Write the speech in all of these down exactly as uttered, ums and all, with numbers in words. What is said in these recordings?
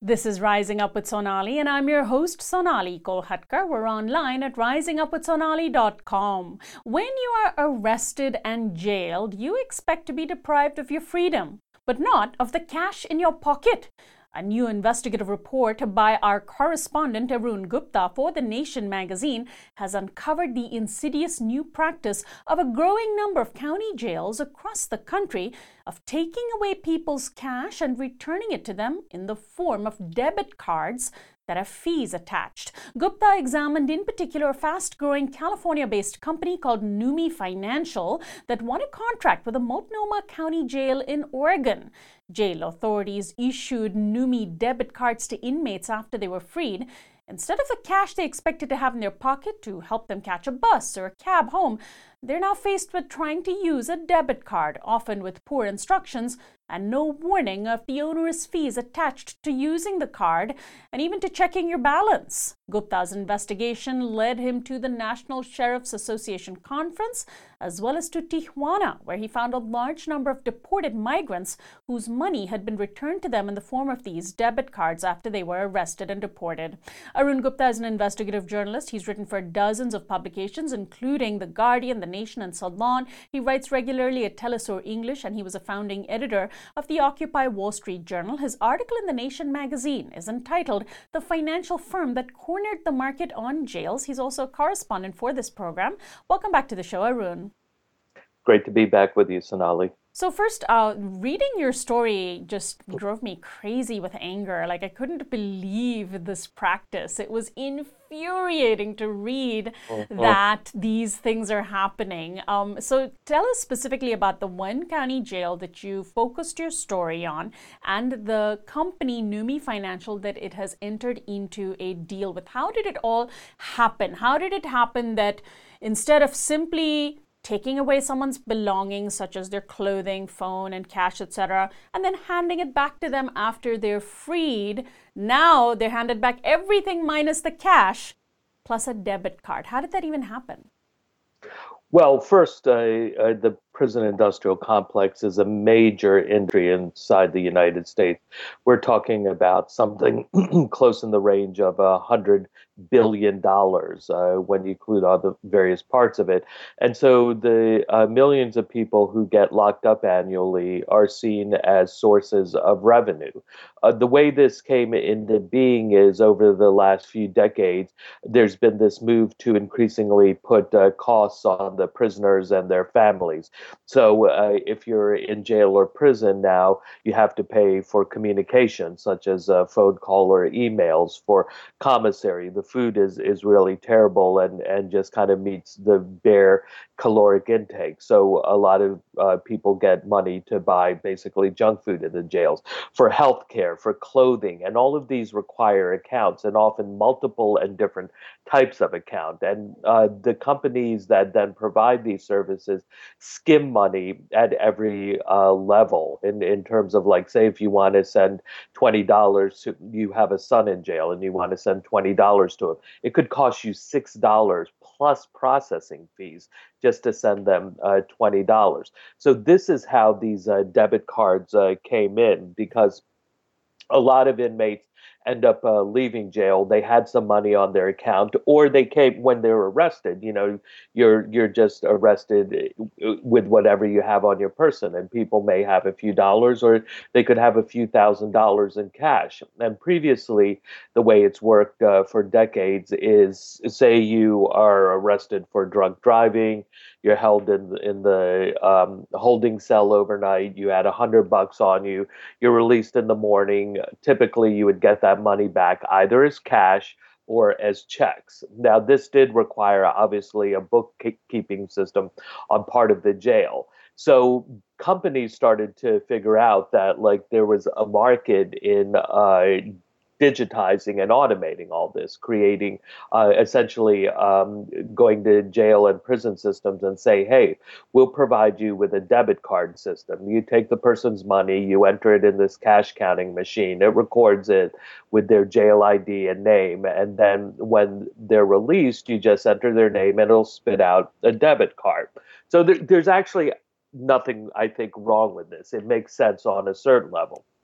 This is Rising Up with Sonali, and I'm your host, Sonali Kolhatkar. We're online at rising up with sonali dot com. When you are arrested and jailed, you expect to be deprived of your freedom, but not of the cash in your pocket. A new investigative report by our correspondent Arun Gupta for The Nation magazine has uncovered the insidious new practice of a growing number of county jails across the country of taking away people's cash and returning it to them in the form of debit cards that have fees attached. Gupta examined in particular a fast-growing California-based company called Numi Financial that won a contract with a Multnomah County Jail in Oregon. Jail authorities issued Numi debit cards to inmates after they were freed. Instead of the cash they expected to have in their pocket to help them catch a bus or a cab home, they're now faced with trying to use a debit card, often with poor instructions and no warning of the onerous fees attached to using the card and even to checking your balance. Gupta's investigation led him to the National Sheriff's Association conference, as well as to Tijuana, where he found a large number of deported migrants whose money had been returned to them in the form of these debit cards after they were arrested and deported. Arun Gupta is an investigative journalist. He's written for dozens of publications, including The Guardian, The Nation, and Salon. He writes regularly at Telesur English, and he was a founding editor of the Occupy Wall Street Journal. His article in The Nation magazine is entitled "The Financial Firm That Cornered the Market on Jails." He's also a correspondent for this program. Welcome back to the show, Arun. Great to be back with you, Sonali. So first, uh, reading your story just drove me crazy with anger. Like, I couldn't believe this practice. It was infuriating to read mm-hmm. that these things are happening. Um, so tell us specifically about the one county jail that you focused your story on and the company Numi Financial that it has entered into a deal with. How did it all happen? How did it happen that instead of simply taking away someone's belongings, such as their clothing, phone, and cash, et cetera, and then handing it back to them after they're freed, now they're handed back everything minus the cash, plus a debit card? How did that even happen? Well, first, uh, uh, the prison industrial complex is a major industry inside the United States. We're talking about something close in the range of a hundred billion dollars uh, when you include all the various parts of it. And so the uh, millions of people who get locked up annually are seen as sources of revenue. Uh, the way this came into being is over the last few decades, there's been this move to increasingly put uh, costs on the prisoners and their families. So uh, if you're in jail or prison now, you have to pay for communication, such as a phone call or emails, for commissary. The food is, is really terrible and, and just kind of meets the bare caloric intake. So a lot of uh, people get money to buy basically junk food in the jails, for health care, for clothing, and all of these require accounts, and often multiple and different types of account. And uh, the companies that then provide these services skim money at every uh, level in, in terms of, like, say, if you want to send twenty dollars to, you have a son in jail and you want to send twenty dollars to him, it could cost you six dollars plus processing fees just to send them uh, twenty dollars. So this is how these uh, debit cards uh, came in, because a lot of inmates end up uh, leaving jail. They had some money on their account, or they came when they were arrested. You know, you're you're just arrested with whatever you have on your person, and people may have a few dollars, or they could have a few thousand dollars in cash. And previously, the way it's worked uh, for decades is, say you are arrested for drunk driving, you're held in in the um, holding cell overnight. You had a hundred bucks on you. You're released in the morning. Typically, you would get that money back either as cash or as checks. Now, this did require, obviously, a bookkeeping system on part of the jail. So companies started to figure out that, like, there was a market in uh, digitizing and automating all this, creating uh, essentially um, going to jail and prison systems and say, hey, we'll provide you with a debit card system. You take the person's money, you enter it in this cash counting machine, it records it with their jail I D and name, and then when they're released, you just enter their name and it'll spit out a debit card. So there, there's actually nothing, I think, wrong with this. It makes sense on a certain level.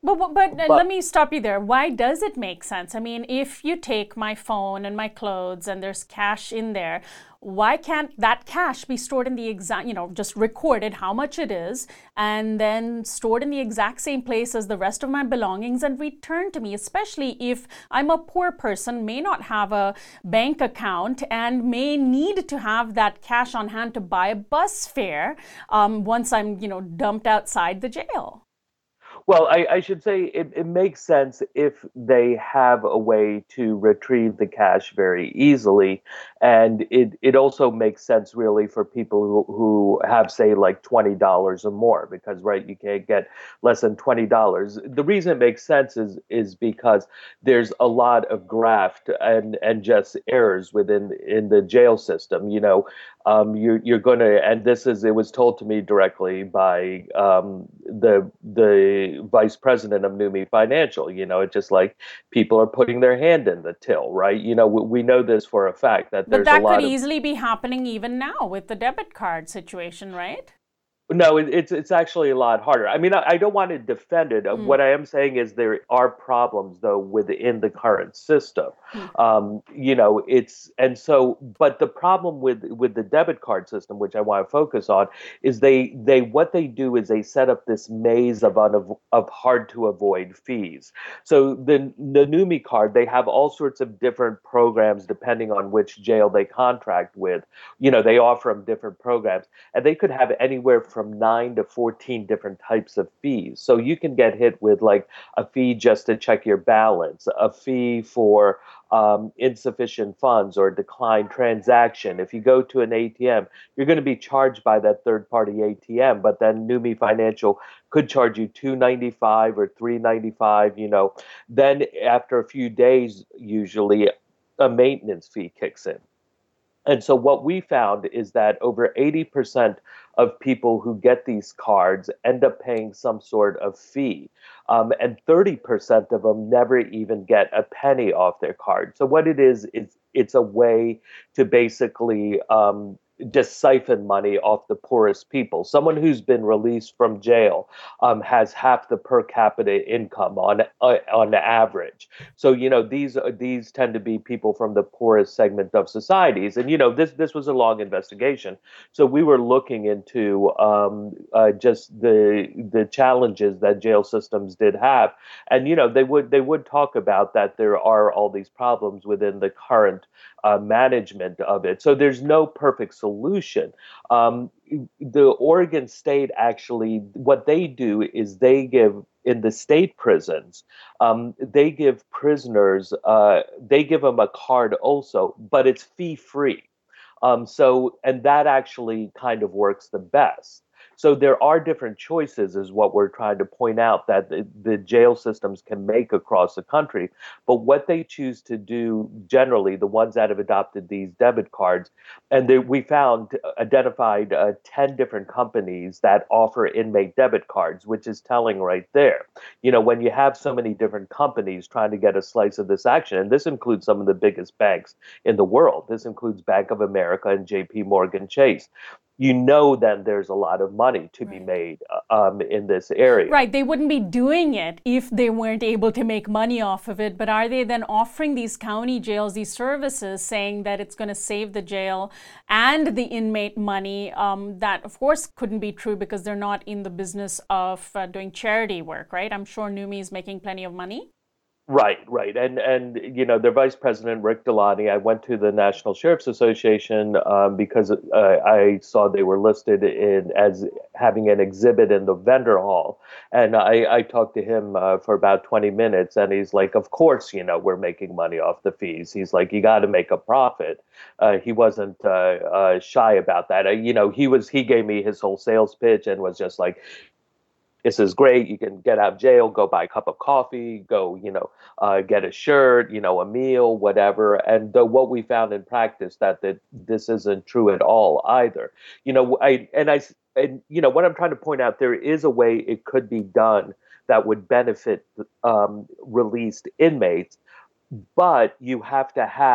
But, but, but uh, But let me stop you there. Why does it make sense? I mean, if you take my phone and my clothes and there's cash in there, why can't that cash be stored in the exact, you know, just recorded how much it is and then stored in the exact same place as the rest of my belongings and returned to me, especially if I'm a poor person, may not have a bank account and may need to have that cash on hand to buy a bus fare um, once I'm, you know, dumped outside the jail. Well, I, I should say it, it makes sense if they have a way to retrieve the cash very easily. And it, it also makes sense really for people who, who have, say, like twenty dollars or more, because, right, you can't get less than twenty dollars. The reason it makes sense is is because there's a lot of graft and, and just errors within in the jail system. You know, um, you're, you're going to, and this is, it was told to me directly by um, the the vice president of Numi Financial. You know, it's just like people are putting their hand in the till, right? You know, we, we know this for a fact that But there's a that could lot of easily be happening even now with the debit card situation, right? no, it, it's it's actually a lot harder. I mean, I, I don't want to defend it. Uh, Mm, What I am saying is there are problems though within the current system. mm, Um, you know, it's and so, but the problem with with the debit card system, which I want to focus on, is they they what they do is they set up this maze of unav- of hard to avoid fees. So the the Numi card, they have all sorts of different programs depending on which jail they contract with. You know, they offer them different programs and they could have anywhere from nine to fourteen different types of fees. So you can get hit with like a fee just to check your balance, a fee for um, insufficient funds or declined transaction. If you go to an A T M, you're going to be charged by that third party A T M, but then Numi Financial could charge you two ninety-five or three ninety-five, you know. Then after a few days, usually a maintenance fee kicks in. And so what we found is that over eighty percent of people who get these cards end up paying some sort of fee. Um, and thirty percent of them never even get a penny off their card. So what it is, is it's a way to basically um, just siphon money off the poorest people. Someone who's been released from jail um, has half the per capita income on uh, on average. So you know these are these tend to be people from the poorest segment of societies, and you know this this was a long investigation. So we were looking into um, uh, just the the challenges that jail systems did have, and you know they would they would talk about that there are all these problems within the current uh, management of it. So there's no perfect solution. Um, the Oregon State actually, what they do is they give in the state prisons, um, they give prisoners, uh, they give them a card also, but it's fee free. Um, so, and that actually kind of works the best. So there are different choices, is what we're trying to point out that the, the jail systems can make across the country. But what they choose to do generally, the ones that have adopted these debit cards, and they, we found identified uh, ten different companies that offer inmate debit cards, which is telling right there. You know, when you have so many different companies trying to get a slice of this action, and this includes some of the biggest banks in the world, this includes Bank of America and J P Morgan Chase, you know then there's a lot of money to be right. made um, in this area. Right. They wouldn't be doing it if they weren't able to make money off of it. But are they then offering these county jails these services, saying that it's going to save the jail and the inmate money? Um, that, of course, couldn't be true because they're not in the business of uh, doing charity work, right? I'm sure Numi is making plenty of money. Right, right, and and you know their vice president Rick Delani. I went to the National Sheriff's Association um, because uh, I saw they were listed in as having an exhibit in the vendor hall, and I, I talked to him uh, for about twenty minutes, and he's like, "Of course, you know we're making money off the fees." He's like, "You got to make a profit." Uh, he wasn't uh, uh, shy about that. Uh, you know, he was he gave me his whole sales pitch and was just like, this is great. You can get out of jail, go buy a cup of coffee, go, you know, uh, get a shirt, you know, a meal, whatever. And the, what we found in practice that that this isn't true at all either. You know, I and I and you know what I'm trying to point out, there is a way it could be done that would benefit um, released inmates, but you have to have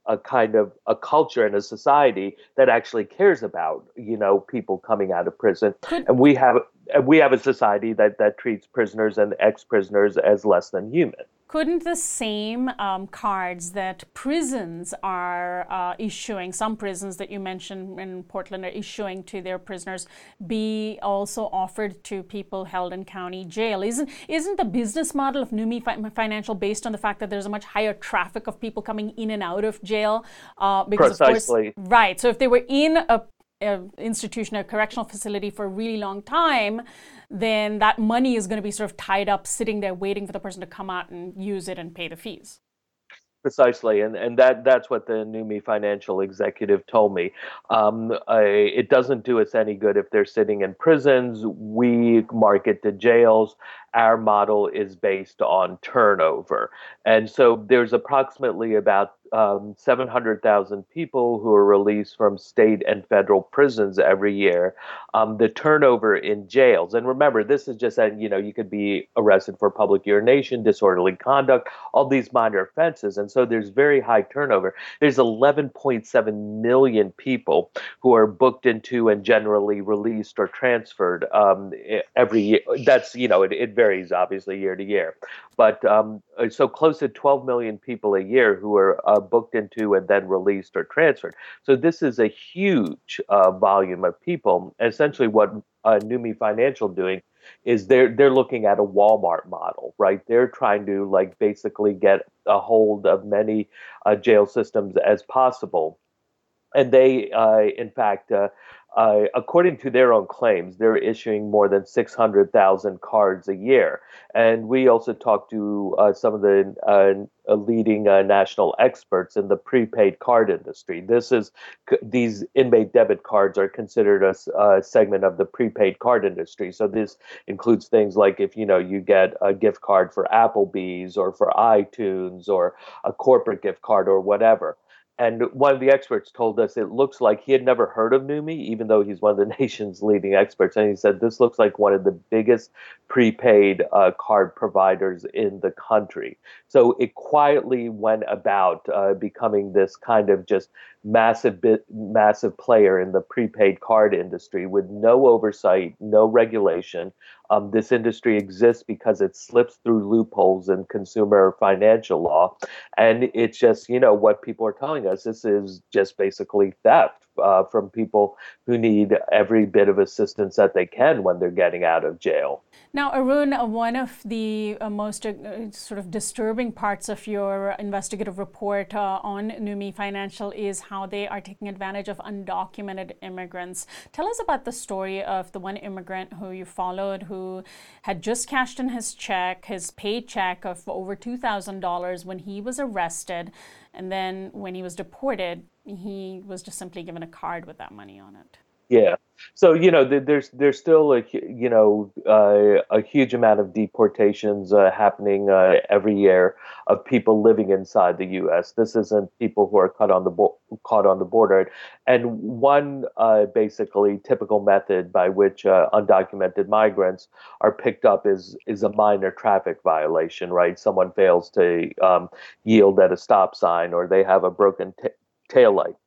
a kind of a culture and a society that actually cares about, you know, people coming out of prison. Could And we have and we have a society that that treats prisoners and ex-prisoners as less than human. Couldn't the same um, cards that prisons are uh, issuing, some prisons that you mentioned in Portland are issuing to their prisoners, be also offered to people held in county jail? Isn't isn't the business model of Numi Financial based on the fact that there's a much higher traffic of people coming in and out of jail? Uh, because Precisely. of course, right. So if they were in a a institution, a correctional facility for a really long time, then that money is going to be sort of tied up, sitting there waiting for the person to come out and use it and pay the fees. Precisely, and and that that's what the Numi financial executive told me. Um, I, it doesn't do us any good if they're sitting in prisons. We market to jails. Our model is based on turnover, and so there's approximately about um, seven hundred thousand people who are released from state and federal prisons every year. Um, the turnover in jails, and remember, this is just that, you know, you could be arrested for public urination, disorderly conduct, all these minor offenses. And so there's very high turnover. There's eleven point seven million people who are booked into and generally released or transferred um, every year. That's, you know, it, it varies obviously year to year. But um, so close to twelve million people a year who are uh, booked into and then released or transferred. So this is a huge uh, volume of people. Essentially, what uh, Numi Financial doing is they're they're looking at a Walmart model, right? They're trying to like basically get a hold of many uh, jail systems as possible, and they, uh, in fact, uh, uh, according to their own claims, they're issuing more than six hundred thousand cards a year. And we also talked to uh, some of the uh, leading uh, national experts in the prepaid card industry. This is these inmate debit cards are considered a, a segment of the prepaid card industry. So this includes things like if you know you get a gift card for Applebee's or for iTunes or a corporate gift card or whatever. And one of the experts told us it looks like he had never heard of Numi, even though he's one of the nation's leading experts. And he said this looks like one of the biggest prepaid uh, card providers in the country. So it quietly went about uh, becoming this kind of just massive bit, massive player in the prepaid card industry with no oversight, no regulation. Um, this industry exists because it slips through loopholes in consumer financial law. And it's just, you know, what people are telling us. This is just basically theft uh, from people who need every bit of assistance that they can when they're getting out of jail. Now, Arun, uh, one of the uh, most uh, sort of disturbing parts of your investigative report uh, on Numi Financial is how they are taking advantage of undocumented immigrants. Tell us about the story of the one immigrant who you followed who had just cashed in his check, his paycheck of over two thousand dollars when he was arrested. And then when he was deported, he was just simply given a card with that money on it. Yeah. So, you know, there's there's still a, you know, uh, a huge amount of deportations uh, happening uh, every year of people living inside the U S. This isn't people who are caught on the bo- caught on the border. And one uh, basically typical method by which uh, undocumented migrants are picked up is is a minor traffic violation, right? Someone fails to um, yield at a stop sign, or they have a broken t- taillight.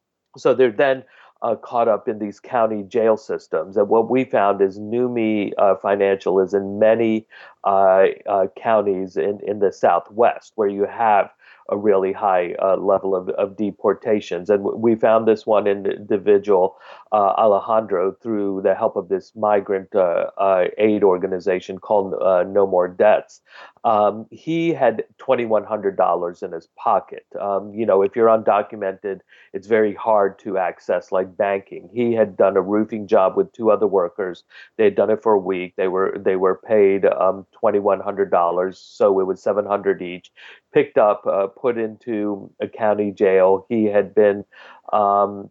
So they're then uh, caught up in these county jail systems. And what we found is Numi uh, Financial is in many uh, uh, counties in, in the Southwest where you have a really high uh, level of, of deportations. And we found this one individual, uh, Alejandro, through the help of this migrant uh, uh, aid organization called uh, No More Debts. Um, he had twenty-one hundred dollars in his pocket. Um, you know, if you're undocumented, it's very hard to access like banking. He had done a roofing job with two other workers. They had done it for a week. They were they were paid um, twenty-one hundred dollars, so it was seven hundred dollars each. Picked up, uh, put into a county jail. He had been um,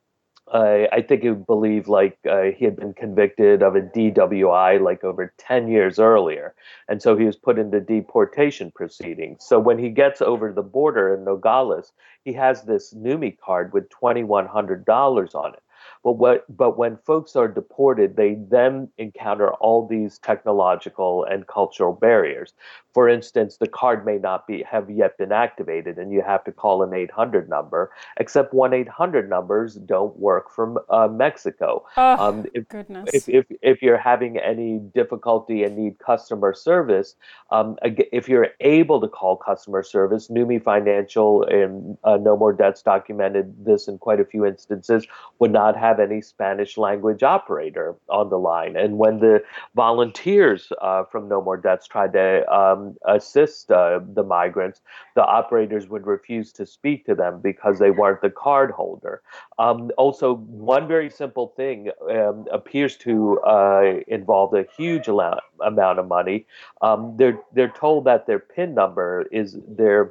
Uh, I think you believe like uh, he had been convicted of a D W I like over ten years earlier. And so he was put into deportation proceedings. So when he gets over the border in Nogales, he has this Numi card with twenty-one hundred dollars on it. But what but when folks are deported, they then encounter all these technological and cultural barriers. For instance, the card may not be have yet been activated, and you have to call an eight hundred number. Except one eight hundred numbers don't work from uh, Mexico. Oh, Um, if, if goodness. if if you're having any difficulty and need customer service, um, ag- if you're able to call customer service, Numi Financial and uh, No More Debts documented this in quite a few instances, would not have any Spanish language operator on the line. And when the volunteers uh, from No More Debts tried to um, assist uh, the migrants, the operators would refuse to speak to them because they weren't the card holder. Um, also, one very simple thing um, appears to uh, involve a huge amount, amount of money. Um, they're they're told that their PIN number is their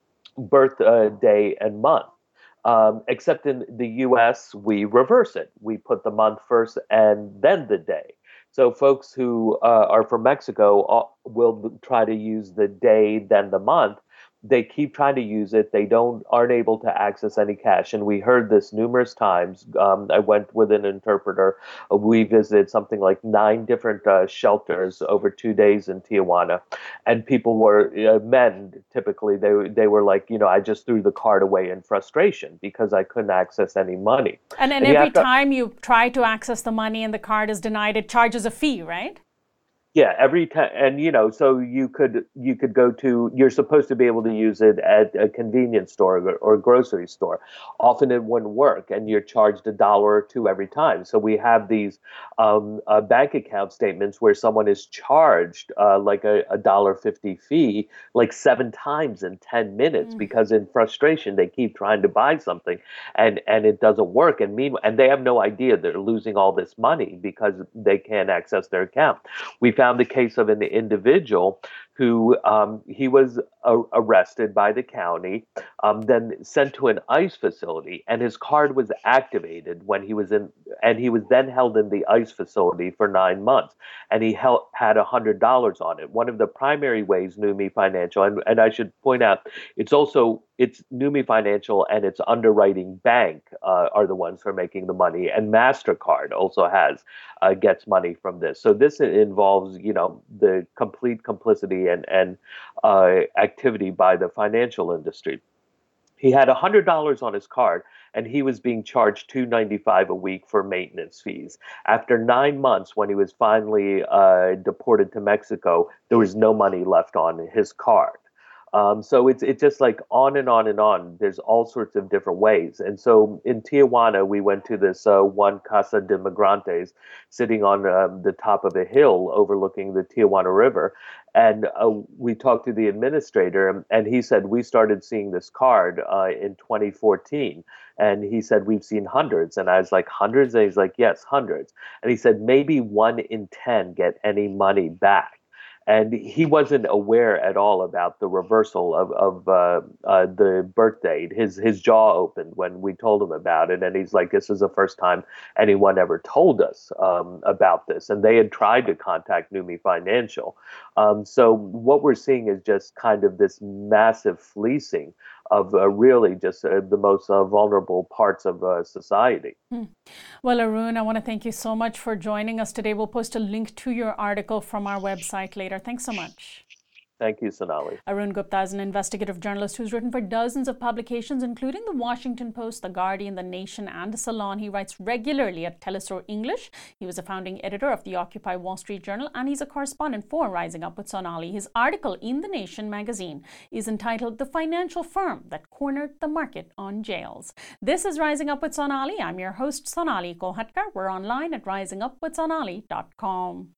birth uh, day and month. Um, except in the U S, we reverse it. We put the month first and then the day. So folks who uh, are from Mexico uh, will try to use the day, then the month. They keep trying to use it. They don't aren't able to access any cash, and we heard this numerous times. Um, I went with an interpreter. We visited something like nine different uh, shelters over two days in Tijuana, and people were uh, men typically. They they were like, you know, I just threw the card away in frustration because I couldn't access any money. And then And you every have to, time you try to access the money and the card is denied, it charges a fee, right? Yeah, every time, and you know, so you could you could go to. You're supposed to be able to use it at a convenience store or, or grocery store. Often it wouldn't work, and you're charged a dollar or two every time. So we have these um, uh, bank account statements where someone is charged uh, like a, a dollar fifty fee, like seven times in ten minutes, Mm. because in frustration they keep trying to buy something, and and it doesn't work. And meanwhile, and they have no idea they're losing all this money because they can't access their account. We found the case of an individual who um, he was uh, arrested by the county, um, then sent to an ICE facility, and his card was activated when he was in, and he was then held in the ICE facility for nine months, and he held, had a hundred dollars on it. One of the primary ways Numi Financial, and, and I should point out, it's also it's Numi Financial and its underwriting bank uh, are the ones who are making the money, and MasterCard also has uh, gets money from this. So this involves, you know, the complete complicity and and uh, activity by the financial industry. He had one hundred dollars on his card, and he was being charged two hundred ninety-five dollars a week for maintenance fees. After nine months, when he was finally uh, deported to Mexico, there was no money left on his card. Um, so it's it's just like on and on and on. There's all sorts of different ways. And so in Tijuana, we went to this uh, one Casa de Migrantes, sitting on um, the top of a hill overlooking the Tijuana River. And uh, we talked to the administrator, and he said, we started seeing this card uh, in twenty fourteen. And he said, we've seen hundreds. And I was like, hundreds? And he's like, yes, hundreds. And he said, maybe one in ten get any money back. And he wasn't aware at all about the reversal of, of uh, uh, the birth date. His his jaw opened when we told him about it. And he's like, this is the first time anyone ever told us um, about this. And they had tried to contact Numi Financial. Um, so what we're seeing is just kind of this massive fleecing of uh, really just uh, the most uh, vulnerable parts of uh, society. Hmm. Well, Arun, I want to thank you so much for joining us today. We'll post a link to your article from our website later. Thanks so much. Thank you, Sonali. Arun Gupta is an investigative journalist who's written for dozens of publications, including The Washington Post, The Guardian, The Nation, and Salon. He writes regularly at Telesur English. He was a founding editor of the Occupy Wall Street Journal, and he's a correspondent for Rising Up with Sonali. His article in The Nation magazine is entitled The Financial Firm That Cornered the Market on Jails. This is Rising Up with Sonali. I'm your host, Sonali Kolhatkar. We're online at rising up with sonali dot com.